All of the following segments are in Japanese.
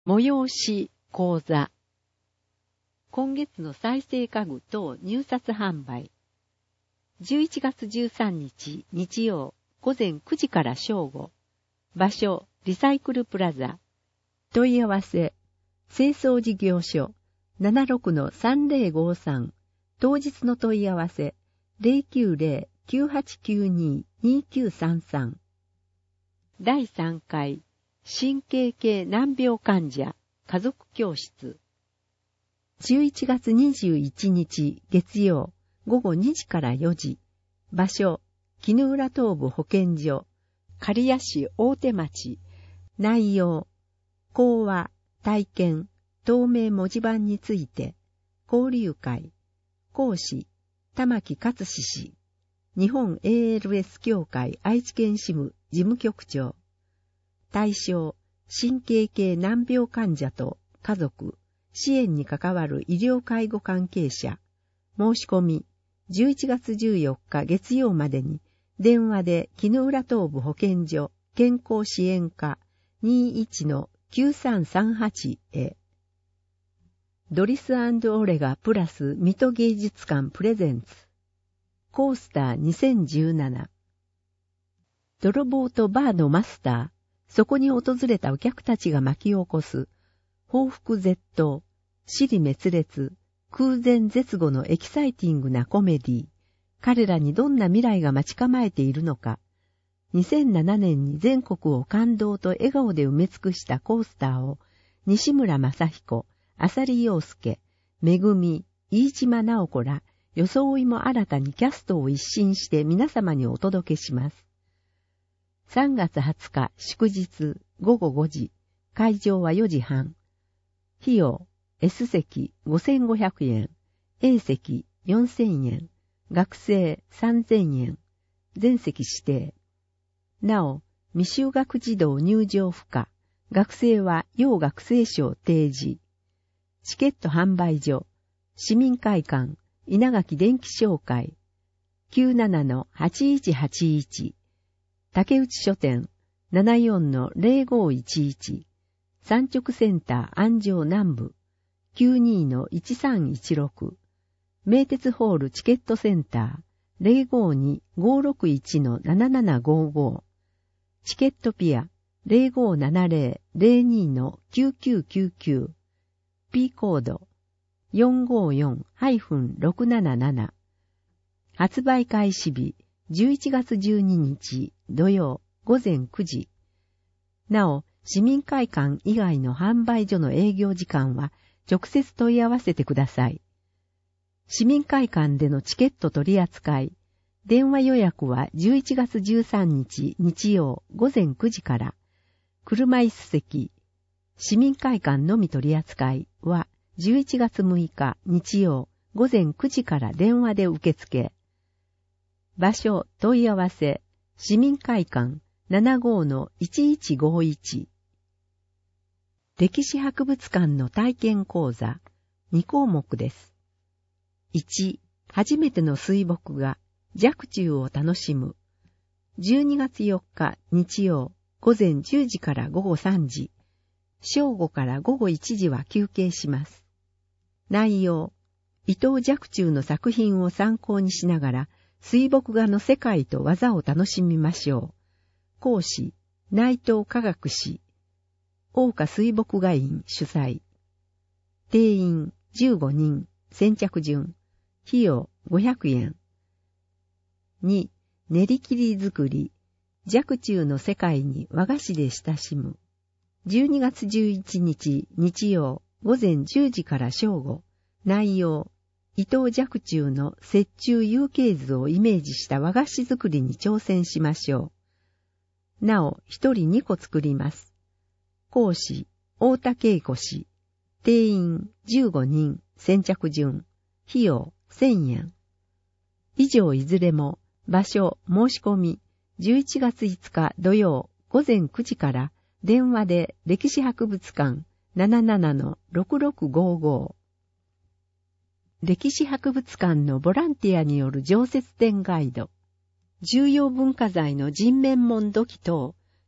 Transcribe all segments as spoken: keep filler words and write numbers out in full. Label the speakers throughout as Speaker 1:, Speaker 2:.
Speaker 1: 催し講座。今月の再生家具等入札販売。じゅういちがつじゅうさんにち日曜午前くじから正午。場所リサイクルプラザ。問い合わせ清掃事業所 ななろくのさんぜろごさん。当日の問い合わせ ゼロきゅうゼロ きゅうはちきゅうに にきゅうさんさん。だいさんかい神経系難病患者家族教室。じゅういちがつにじゅういちにち月曜ごごにじからよじ。場所絹浦東部保健所刈谷市大手町。内容講話体験透明文字盤について。交流会。講師玉木勝志氏。日本 エーエルエス 協会愛知県支部事務局長。対象神経系難病患者と家族、支援に関わる医療介護関係者。申し込みじゅういちがつじゅうよっか月曜までに電話で絹浦東部保健所健康支援課 にじゅういちのきゅうさんさんはち へ。ドリス&オレガプラス水戸芸術館プレゼンツ。コースターにせんじゅうなな。泥棒とバーのマスター。そこに訪れたお客たちが巻き起こす、報復絶倒、支離滅裂、空前絶後のエキサイティングなコメディ。彼らにどんな未来が待ち構えているのか。にせんななねんに全国を感動と笑顔で埋め尽くしたコースターを、西村正彦、浅利陽介、めぐみ、飯島直子ら、装いも新たにキャストを一新して皆様にお届けします。さんがつはつか祝日ごごごじ、会場はよじはん。費用 S 席ごせんごひゃくえん、A 席よんせんえん、学生さんぜんえん、全席指定。なお、未就学児童入場不可、学生は要学生証提示。チケット販売所、市民会館、稲垣電気商会、きゅうななのはちいちはちいち。竹内書店 ななよんのぜろごいちいち、産直センター安城南部 きゅうにのいちさんいちろく、名鉄ホールチケットセンター ゼロごに ごろくいちのななななごご、チケットピア ゼロごななゼロ ゼロにのきゅうきゅうきゅうきゅう、P コード よんごよんろくなななな、発売開始日じゅういちがつじゅうににち土曜ごぜんくじ。なお、市民会館以外の販売所の営業時間は直接問い合わせてください。市民会館でのチケット取り扱い、電話予約はじゅういちがつじゅうさんにち日曜ごぜんくじから、車椅子席、市民会館のみ取り扱いはじゅういちがつむいか日曜ごぜんくじから電話で受付。場所問い合わせ市民会館 ななごのいちいちごいち。歴史博物館の体験講座にこうもくです。いち、初めての水墨画若冲を楽しむ。じゅうにがつよっか日曜ごぜんじゅうじからごごさんじ、正午からごごいちじは休憩します。内容、伊藤若冲の作品を参考にしながら水墨画の世界と技を楽しみましょう。講師、内藤科学士。大岡水墨画院主催。定員じゅうごにん、先着順。費用ごひゃくえん。に、練り切り作り。若冲の世界に和菓子で親しむ。じゅうにがつじゅういちにち日曜ごぜんじゅうじから正午。内容。伊藤若冲の折衷有形図をイメージした和菓子作りに挑戦しましょう。なお、一人にこ作ります。講師、大田恵子氏。定員じゅうごにん、先着順。費用せんえん。以上いずれも、場所、申し込み、じゅういちがついつか土曜ごぜんくじから電話で歴史博物館 ななななのろくろくごご。歴史博物館のボランティアによる常設展ガイド。重要文化財の人面門土器等、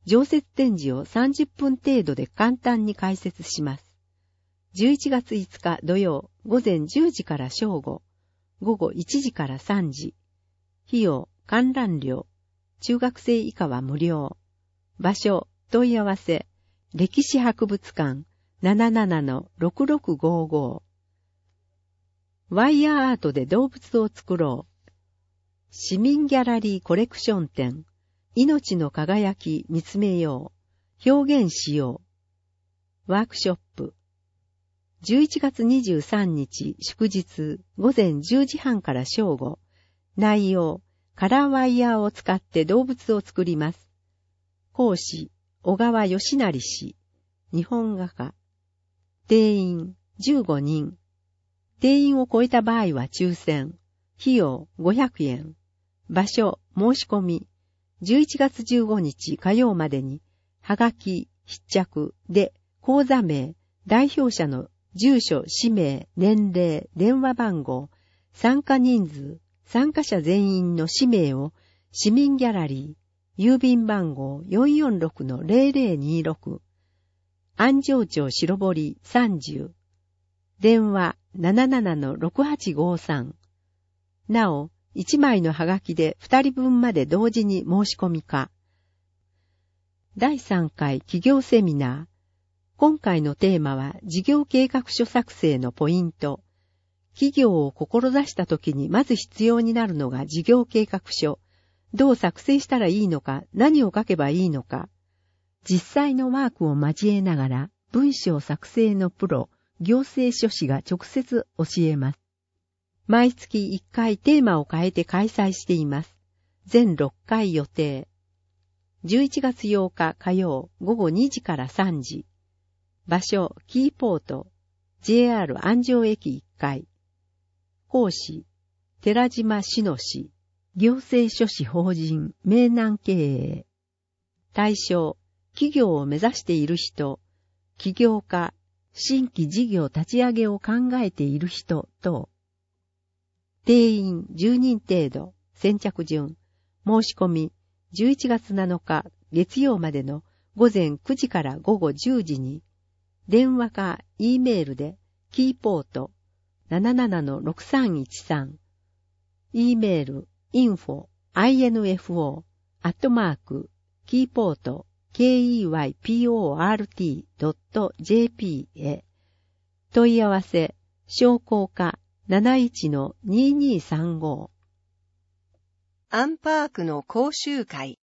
Speaker 1: 常設展示をさんじゅっぷん程度で簡単に解説します。じゅういちがついつか土曜、午前じゅうじから正午、午後いちじからさんじ。費用、観覧料、中学生以下は無料。場所、問い合わせ、歴史博物館 ななななのろくろくごご。ワイヤーアートで動物を作ろう。市民ギャラリーコレクション展、命の輝き見つめよう、表現しよう。ワークショップ。じゅういちがつにじゅうさんにち祝日午前じゅうじはんから正午。内容、カラーワイヤーを使って動物を作ります。講師、小川義成氏、日本画家。定員じゅうごにん。定員を超えた場合は抽選。費用ごひゃくえん。場所、申し込み。じゅういちがつじゅうごにち火曜までに、はがき、必着で、講座名、代表者の住所、氏名、年齢、電話番号、参加人数、参加者全員の氏名を、市民ギャラリー、郵便番号 よんよんろくのぜろぜろにろく、安城町白堀さんじゅう、電話 ななななのろくはちごさん。なお、いちまいのハガキでふたりぶんまで同時に申し込みか。だいさんかい企業セミナー。今回のテーマは事業計画書作成のポイント。企業を志したときにまず必要になるのが事業計画書。どう作成したらいいのか、何を書けばいいのか。実際のワークを交えながら文章作成のプロ、行政書士が直接教えます。毎月いっかいテーマを変えて開催しています。全ろっかい予定。じゅういちがつようか火曜午後にじからさんじ。場所、キーポート、ジェイアール 安城駅いっかい。講師、寺島志乃氏、行政書士法人、名南経営。対象、企業を目指している人、起業家、新規事業立ち上げを考えている人等。定員じゅうにん程度、先着順、申し込みじゅういちがつなのか月曜までの午前くじから午後じゅうじに、電話か E メールでキーポート ななななのろくさんいちさん、E メール インフォ アイエヌエフオー アットマークキーポート ケーイーワイピーオーアールティー ドット ジェーピー へ。問い合わせ、商工課 なないちのににさんご。
Speaker 2: アンパークの講習会。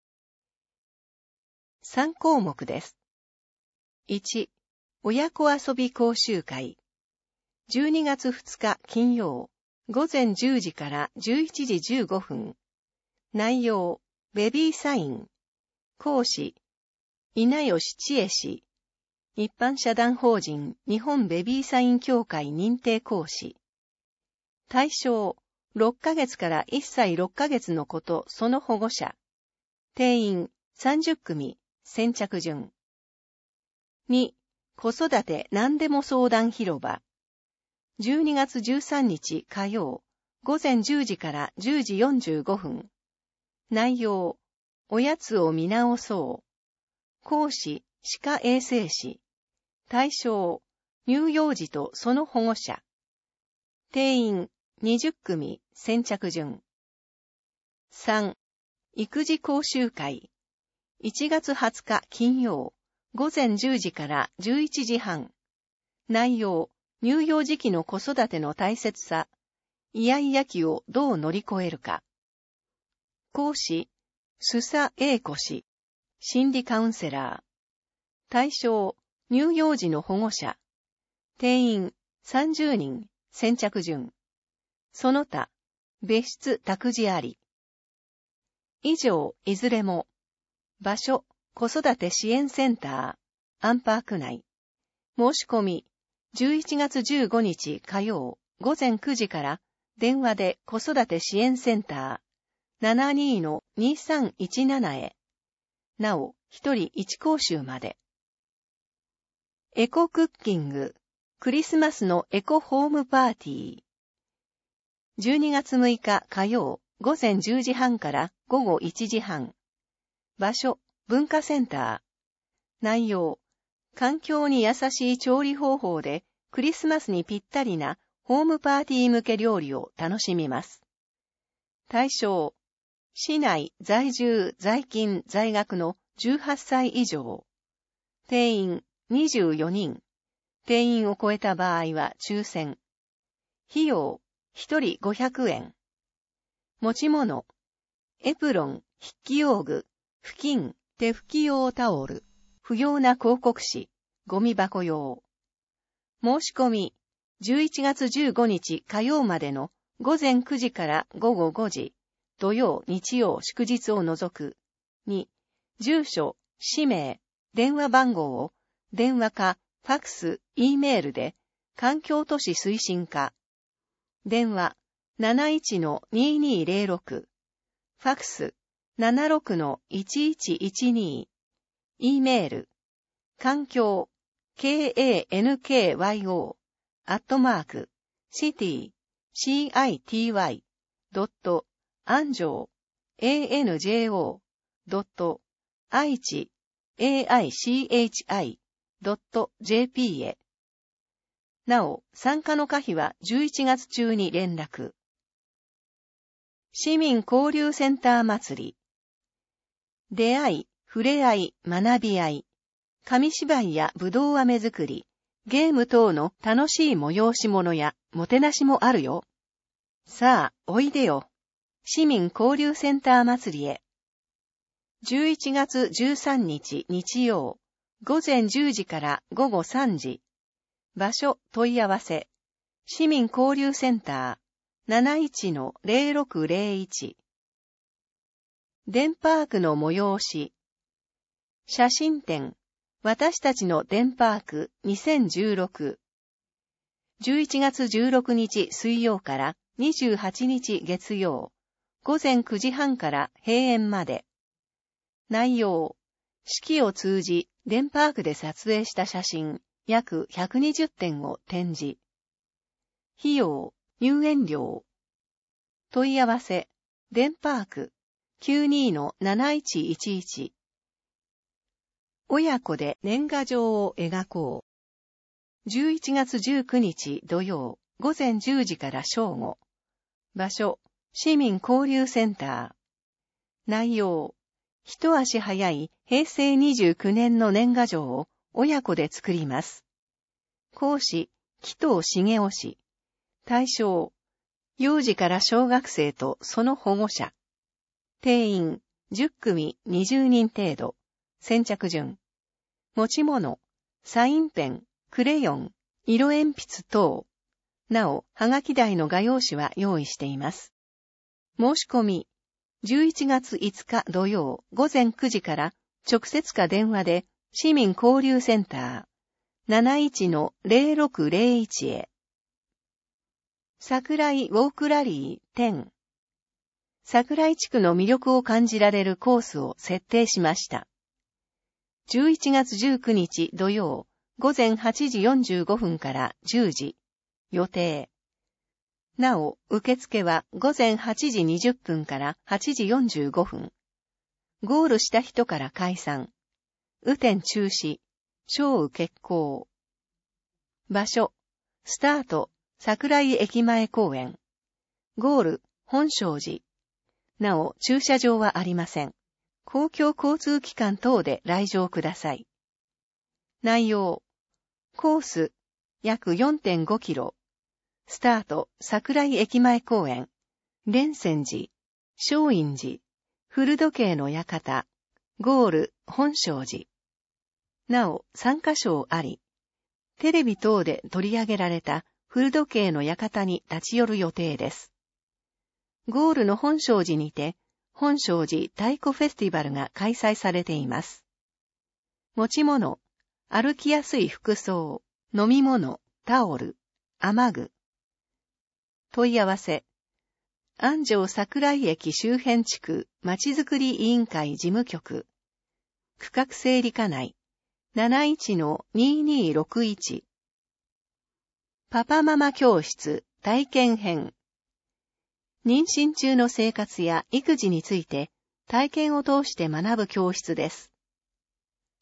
Speaker 2: さんこうもくです。いち、親子遊び講習会。じゅうにがつふつか金曜、午前じゅうじからじゅういちじじゅうごふん。内容、ベビーサイン。講師、稲吉千恵氏。一般社団法人日本ベビーサイン協会認定講師。対象、ろっかげつからいっさいろっかげつの子とその保護者。定員さんじゅっくみ、先着順。に、子育て何でも相談広場。じゅうにがつじゅうさんにち火曜、午前じゅうじからじゅうじよんじゅうごふん。内容、おやつを見直そう。講師、歯科衛生士。対象、乳幼児とその保護者。定員にじゅっくみ、先着順。さん、育児講習会。いちがつはつか金曜、午前じゅうじからじゅういちじはん。内容、乳幼児期の子育ての大切さ。イヤイヤ期をどう乗り越えるか。講師、須佐英子氏。心理カウンセラー。対象、乳幼児の保護者。定員さんじゅうにん、先着順。その他、別室託児あり。以上、いずれも。場所、子育て支援センター、アンパーク内。申し込み、じゅういちがつじゅうごにち火曜、午前くじから、電話で子育て支援センター、ななにのにさんいちなな へ。なお、ひとりいち講習まで。エコクッキング、クリスマスのエコホームパーティー。じゅうにがつむいか火曜、午前じゅうじはんから午後いちじはん。場所、 文化センター。内容、環境に優しい調理方法でクリスマスにぴったりなホームパーティー向け料理を楽しみます。対象、市内在住在勤在学のじゅうはっさい以上。定員にじゅうよにん。定員を超えた場合は抽選。費用、ひとりごひゃくえん。持ち物、エプロン、筆記用具、布巾、手拭き用タオル、不要な広告紙、ゴミ箱用。申し込み、じゅういちがつじゅうごにち火曜までのごぜんくじからごごごじ、土曜、日曜、祝日を除く。に、住所、氏名、電話番号を、電話か、ファクス、E メールで、環境都市推進課。電話、なないちのにーにーぜろろく。ファクス、ななろくのいちいちいちに。E メール、環境、kankyo、アットマーク、city、city、ドット、安城、anjo、ドット、愛知、aichi、ドット、jp へ。なお、参加の可否はじゅういちがつ中に連絡。市民交流センター祭り。出会い、触れ合い、学び合い。紙芝居やぶどう飴作り、ゲーム等の楽しい催し物やもてなしもあるよ。さあ、おいでよ。市民交流センター祭りへ。じゅういちがつじゅうさんにち日曜、ごぜんじゅうじからごごさんじ。場所問い合わせ。市民交流センター なないちのぜろろくぜろいち。デンパークの催し。写真展。私たちのデンパークにせんじゅうろく。じゅういちがつじゅうろくにち水曜からにじゅうはちにち月曜。ごぜんくじはんから閉園まで。内容。四季を通じ、デンパークで撮影した写真、約ひゃくにじゅってんを展示。費用、入園料。問い合わせ、デンパーク、きゅうにのなないちいちいち。親子で年賀状を描こう。じゅういちがつじゅうくにち土曜、ごぜんじゅうじから正午。場所、市民交流センター。内容、一足早いへいせいにじゅうきゅうねんの年賀状を親子で作ります。講師、紀藤茂雄氏。対象、幼児から小学生とその保護者。定員、じゅっくみにじゅうにん程度。先着順。持ち物、サインペン、クレヨン、色鉛筆等。なお、はがき台の画用紙は用意しています。申し込み、じゅういちがついつか土曜ごぜんくじから直接か電話で市民交流センター なないちのぜろろくぜろいち へ。桜井ウォークラリーじゅう。桜井地区の魅力を感じられるコースを設定しました。じゅういちがつじゅうくにち土曜ごぜんはちじよんじゅうごふんからじゅうじ。予定。なお、受付はごぜんはちじにじゅっぷんからはちじよんじゅうごふん。ゴールした人から解散。雨天中止。小雨決行。場所。スタート。桜井駅前公園。ゴール。本證寺。なお、駐車場はありません。公共交通機関等で来場ください。内容。コース。約 よんてんごキロ。スタート、桜井駅前公園。蓮泉寺。松陰寺。古時計の館。ゴール、本證寺。なお、参加賞あり。テレビ等で取り上げられた古時計の館に立ち寄る予定です。ゴールの本證寺にて、本證寺太鼓フェスティバルが開催されています。持ち物、歩きやすい服装、飲み物、タオル、雨具。問い合わせ。安城桜井駅周辺地区まちづくり委員会事務局。区画整理課内。なないちのにーにーろくいち。パパママ教室体験編。妊娠中の生活や育児について体験を通して学ぶ教室です。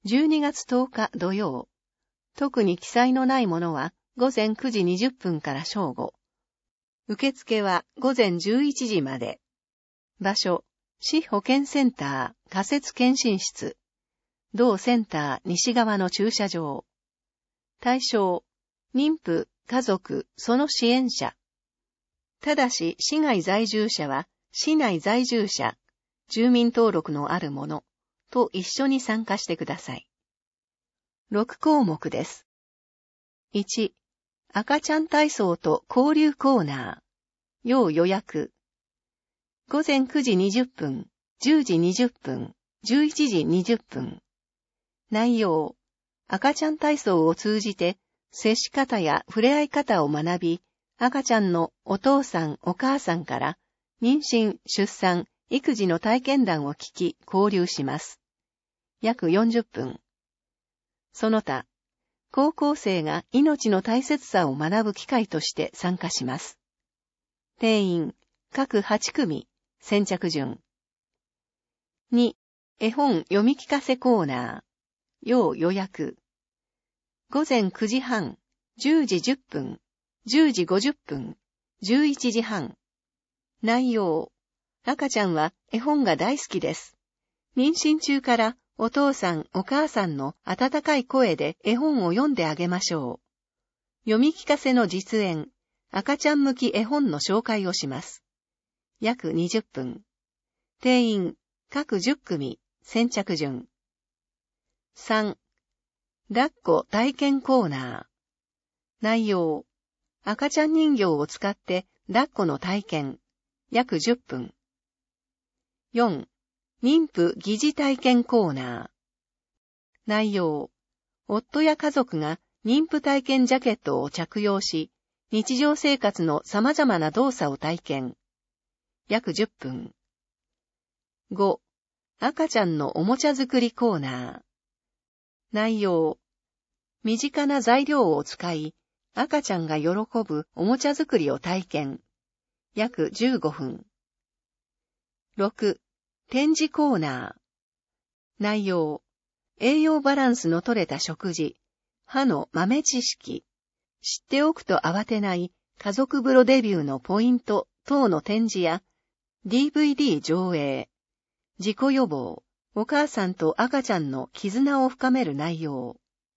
Speaker 2: じゅうにがつとおか土曜。特に記載のないものはごぜんくじにじゅっぷんから正午。受付はごぜんじゅういちじまで。場所、市保健センター仮設検診室。同センター西側の駐車場。対象、妊婦、家族、その支援者。ただし、市外在住者は、市内在住者、住民登録のある者と一緒に参加してください。ろくこうもくです。いち、赤ちゃん体操と交流コーナー。要予約。ごぜんくじにじゅっぷん、じゅうじにじゅっぷん、じゅういちじにじゅっぷん。内容。赤ちゃん体操を通じて、接し方や触れ合い方を学び、赤ちゃんのお父さんお母さんから、妊娠、出産、育児の体験談を聞き、交流します。約よんじゅっぷん。その他、高校生が命の大切さを学ぶ機会として参加します。定員、各はちくみ、先着順。に、絵本読み聞かせコーナー。要予約。ごぜんくじはん、じゅうじじゅっぷん、じゅうじごじゅっぷん、じゅういちじはん。内容。赤ちゃんは絵本が大好きです。妊娠中からお父さんお母さんの温かい声で絵本を読んであげましょう。読み聞かせの実演、赤ちゃん向き絵本の紹介をします。約にじゅっぷん。定員、各じゅっくみ、先着順。さん、抱っこ体験コーナー。内容。赤ちゃん人形を使って抱っこの体験。約じゅっぷん。よん、妊婦疑似体験コーナー。内容。夫や家族が妊婦体験ジャケットを着用し、日常生活の様々な動作を体験。約じゅっぷん。ご、赤ちゃんのおもちゃ作りコーナー。内容。身近な材料を使い、赤ちゃんが喜ぶおもちゃ作りを体験。約じゅうごふん。ろく、展示コーナー。内容。栄養バランスの取れた食事、歯の豆知識、知っておくと慌てない家族風呂デビューのポイント等の展示や、ディーブイディー 上映、事故予防、お母さんと赤ちゃんの絆を深める内容。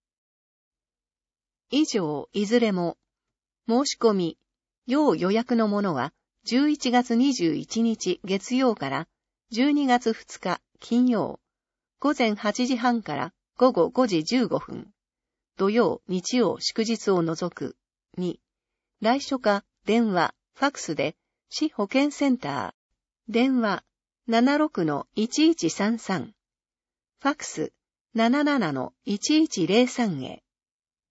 Speaker 2: 以上、いずれも、申し込み、要予約のものは、じゅういちがつにじゅういちにち月曜からじゅうにがつふつか金曜、ごぜんはちじはんからごごごじじゅうごふん、土曜、日曜、祝日を除く、に、来所か、電話、ファクスで、市保健センター、電話、ななろくのいちいちさんさん、ファクス、ななななのいちいちゼロさんへ。